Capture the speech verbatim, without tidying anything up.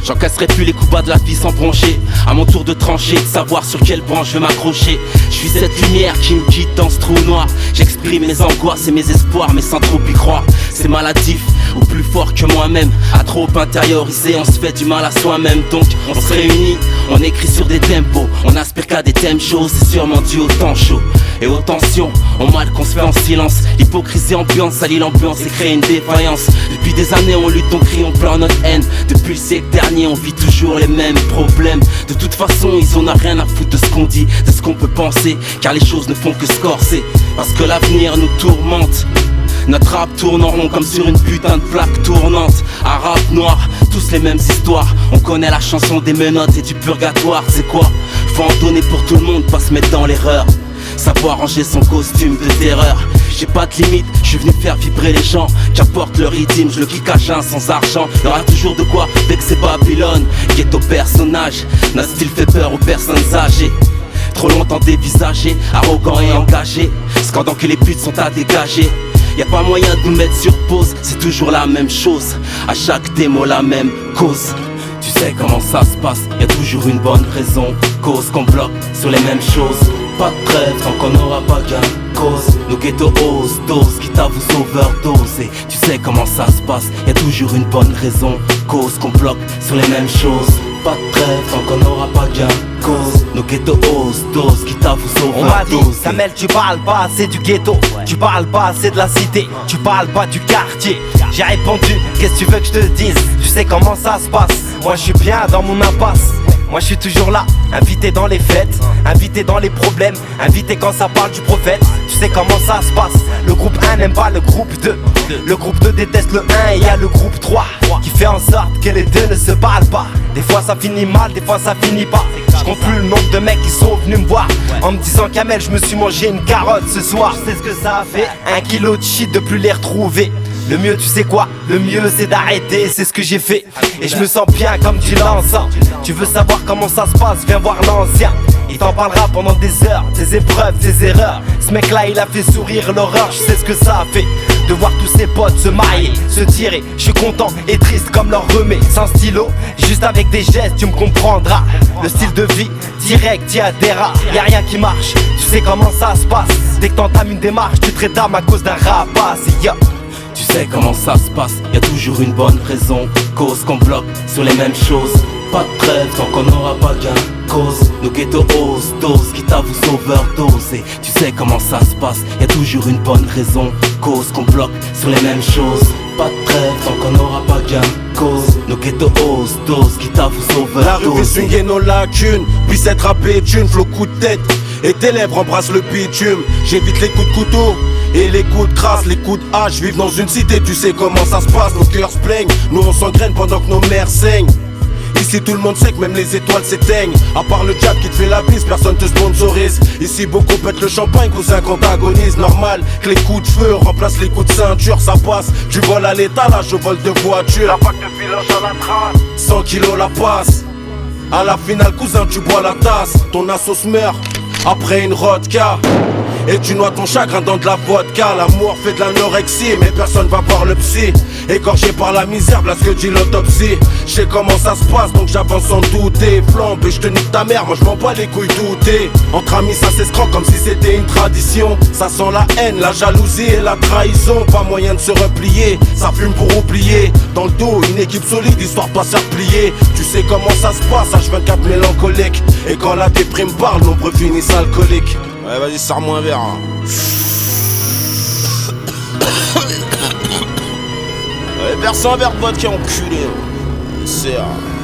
J'encasserai plus les coups bas de la vie sans broncher. À mon tour de trancher, de savoir sur quelle branche je vais m'accrocher. Je suis cette lumière qui me guide dans ce trou noir. J'exprime mes angoisses et mes espoirs, mais sans trop y croire. C'est maladif, ou plus fort que moi-même. À trop intérioriser, on se fait du mal à soi-même. Donc on se réunit, on écrit sur des tempos. On aspire qu'à des thèmes chauds, c'est sûrement dû au temps chaud et aux tensions, au mal qu'on se fait en silence. L'hypocrisie ambiante salit l'ambiance et crée une défaillance. Depuis des années on lutte, on crie, on pleure notre haine. Depuis le siècle dernier on vit toujours les mêmes problèmes. De toute façon ils en ont rien à foutre de ce qu'on dit, de ce qu'on peut penser, car les choses ne font que se corser. Parce que l'avenir nous tourmente. Notre rap tourne en rond comme sur une putain de plaque tournante. Arabe noir, tous les mêmes histoires. On connaît la chanson des menottes et du purgatoire. C'est quoi? Faut en donner pour tout le monde, pas se mettre dans l'erreur. Savoir ranger son costume de terreur. J'ai pas de limite, je suis venu faire vibrer les gens. Qu'apporte le rythme, je le kick à jeun sans argent. Y'aura toujours de quoi vexer Babylone. Ghetto personnage, notre style fait peur aux personnes âgées. Trop longtemps dévisagé, arrogant et engagé. Scandant que les putes sont à dégager. Y'a pas moyen de nous mettre sur pause, c'est toujours la même chose. À chaque démo la même cause. Tu sais comment ça se passe, y'a toujours une bonne raison. Cause qu'on bloque sur les mêmes choses. Pas de trêve tant qu'on n'aura pas gain de cause. Nos ghettos osent, dose, quitte à vous overdoser. Tu sais comment ça se passe, y'a toujours une bonne raison. Cause qu'on bloque sur les mêmes choses. Pas de trêve tant qu'on n'aura pas gain de cause. Nos ghettos osent, dose, quitte à vous overdoser. On m'a dit, Kamel, tu parles pas assez du ghetto. Tu parles pas assez de la cité. Tu parles pas du quartier. J'ai répondu, qu'est-ce que tu veux que je te dise? Tu sais comment ça se passe. Moi je suis bien dans mon impasse. Moi je suis toujours là, invité dans les fêtes, invité dans les problèmes, invité quand ça parle du prophète. Tu sais comment ça se passe. Le groupe un n'aime pas le groupe deux. Le groupe deux déteste le un et y a le groupe trois qui fait en sorte que les deux ne se parlent pas. Des fois ça finit mal, des fois ça finit pas. Je compte plus le nombre de mecs qui sont venus me voir en me disant Kamel, je me suis mangé une carotte ce soir. Tu sais ce que ça a fait? Un kilo de shit de plus les retrouver. Le mieux tu sais quoi? Le mieux c'est d'arrêter, c'est ce que j'ai fait. Et je me sens bien comme du l'encens. Tu veux savoir comment ça se passe? Viens voir l'ancien. Il t'en parlera pendant des heures, des épreuves, des erreurs. Ce mec là il a fait sourire l'horreur. Je sais ce que ça a fait de voir tous ses potes se marier, se tirer. Je suis content et triste comme leur remets. Sans stylo, juste avec des gestes tu me comprendras. Le style de vie, direct, t'y adhéras. Y'a rien qui marche, tu sais comment ça se passe. Dès que t'entames une démarche, tu te rédames à cause d'un rapace. Et yo, tu sais comment ça se passe, y'a toujours une bonne raison. Cause qu'on bloque sur les mêmes choses. Pas de trêve tant qu'on n'aura pas gain de cause. Nos ghettos osent, dose, quitte à vous overdoser. Tu sais comment ça se passe, y'a toujours une bonne raison. Cause qu'on bloque sur les mêmes choses. Pas de trêve tant qu'on n'aura pas gain de cause. Nos ghettos osent, dose, quitte à vous overdoser. La rue fait swinguer nos lacunes, puis cette râpée d'une flow coup de tête. Et tes lèvres embrassent le bitume. J'évite les coups de couteau et les coups de crasse, les coups de hache. Vivent dans une cité, tu sais comment ça se passe. Nos cœurs se plaignent, nous on s'engraine pendant que nos mères saignent. Ici tout le monde sait que même les étoiles s'éteignent. À part le diable qui te fait la bise, personne te sponsorise. Ici beaucoup pètent le champagne, cousin quand t'agonises. Normal que les coups de feu remplacent les coups de ceinture. Ça passe, tu voles à l'étalage, je vole de voiture. La fac de filoche à la trace, cent kilos la passe. À la finale cousin tu bois la tasse. Ton assaut se meurt après une vodka. Et tu noies ton chagrin dans de la vodka. L'amour fait de l'anorexie, mais personne va voir le psy. Égorgé par la misère, voilà ce que dit l'autopsie. Je sais comment ça se passe, donc j'avance sans douter. Flambe et je te nique ta mère, moi je m'en bats les couilles douter. Entre amis ça s'escroque comme si c'était une tradition. Ça sent la haine, la jalousie et la trahison. Pas moyen de se replier, ça fume pour oublier. Dans le dos, une équipe solide, histoire pas se replier. Tu sais comment ça se passe, H vingt-quatre mélancolique. Et quand la déprime parle, nombreux finissent alcooliques. Ouais, vas-y, sors-moi un verre. Hein. Ouais, verse un verre de vodka, enculé. C'est